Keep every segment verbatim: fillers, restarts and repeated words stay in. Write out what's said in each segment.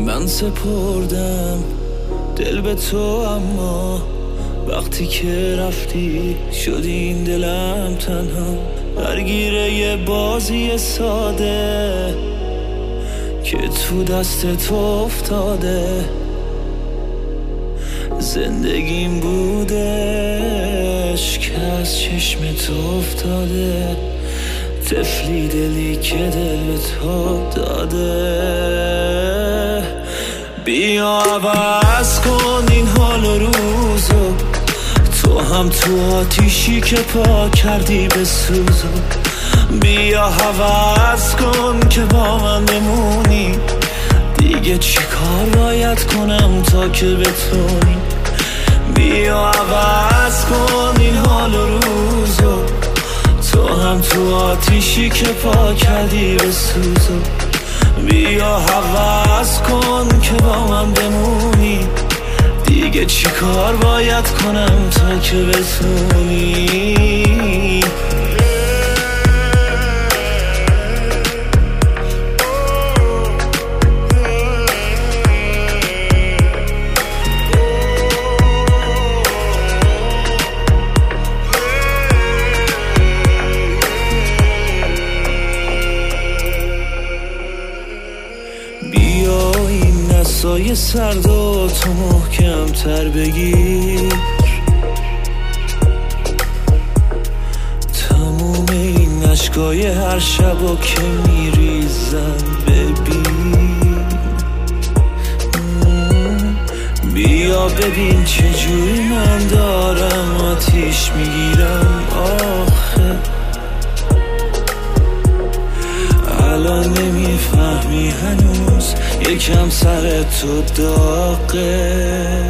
من سپردم دل به تو، اما وقتی که رفتی شدی این دلم تنها، درگیر یه بازی ساده که تو دست تو افتاده. زندگیم بودش که از چشم تو افتاده، طفلی دلی که دل به تو داده. بیا عوض کن این حال و روزو، تو هم تو آتیشی که پا کردی به سوزو. بیا عوض کن که با من بمونی، دیگه چی کار باید کنم تا که بتونی. بیا عوض کن این حال و روزو، تو هم تو آتیشی که پا کردی به سوزو. بیا عوض کن که با من بمونی، دیگه چی کار باید کنم تا که بتونی. بیا این نسای سرد و تو محکم تر بگیر، تموم این اشکای هر شب و که میریزن ببین. بیا ببین چجوری من دارم آتیش میگیرم آخه، الان نمیفهمی هنوز یکم سر تو داغه.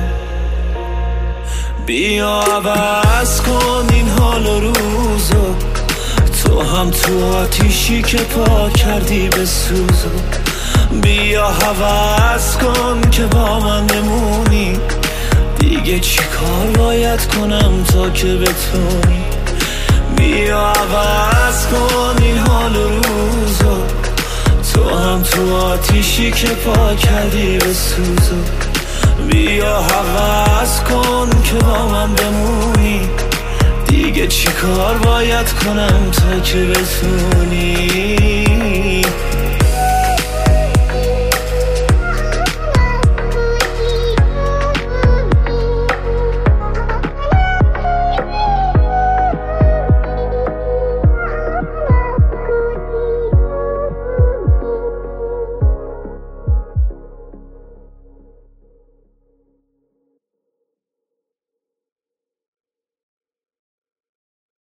بیا عوض کن این حال و روزو، تو هم تو آتیشی که پا کردی به سوزو. بیا عوض کن که با من بمونی، دیگه چی کار باید کنم تا که بتونی. بیا عوض کن این حال و روزو، تو هم تو آتیشی که پا کردی به سوزو. بیا عوض کن که با من بمونی، دیگه چی کار باید کنم تا که بتونی.